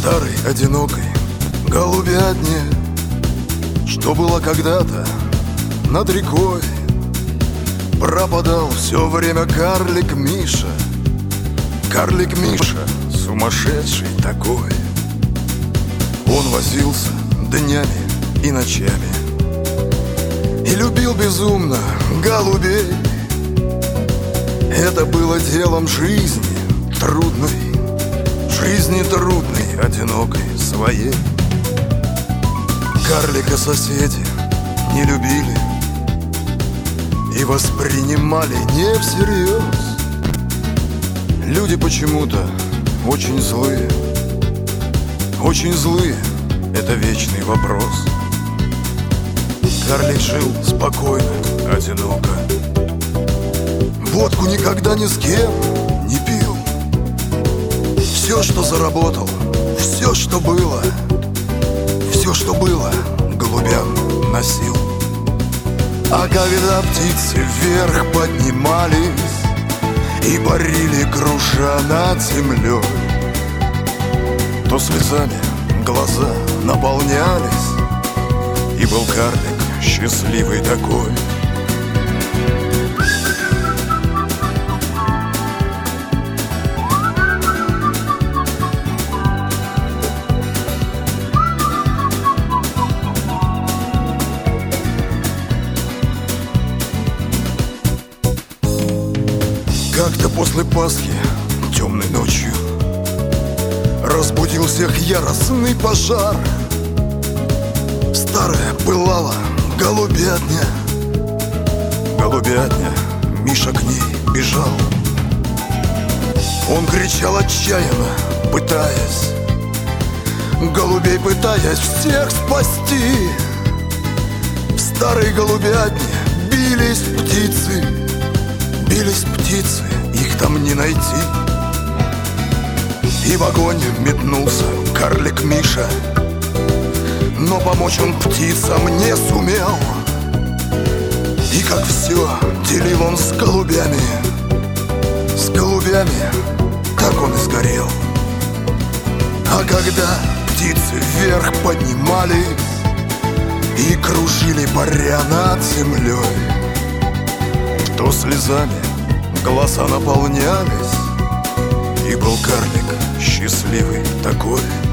старой, одинокой голубятне, что было когда-то над рекой, пропадал все время карлик Миша. Карлик Миша, сумасшедший такой. Он возился днями и ночами и любил безумно голубей. Это было делом жизни трудной, одинокой своей. Карлика соседи не любили и воспринимали не всерьез. Люди почему-то очень злые, это вечный вопрос. Карлик жил спокойно, одиноко, водку никогда ни с кем не пил. Все, что заработал, все, что было, голубям носил. А когда птицы вверх поднимались и парили, круша над землей, то слезами глаза наполнялись, и был карлик счастливый такой. Как-то после Пасхи темной ночью разбудил всех яростный пожар. Старая пылала голубятня, Миша к ней бежал. Он кричал отчаянно, пытаясь голубей всех спасти. В старой голубятне бились птицы, их там не найти. И в огонь метнулся карлик Миша, но помочь он птицам не сумел. И как все делил он с голубями, так он и сгорел. А когда птицы вверх поднимались и кружили, паря над землей, то слезами глаза наполнялись, и был карлик счастливый такой.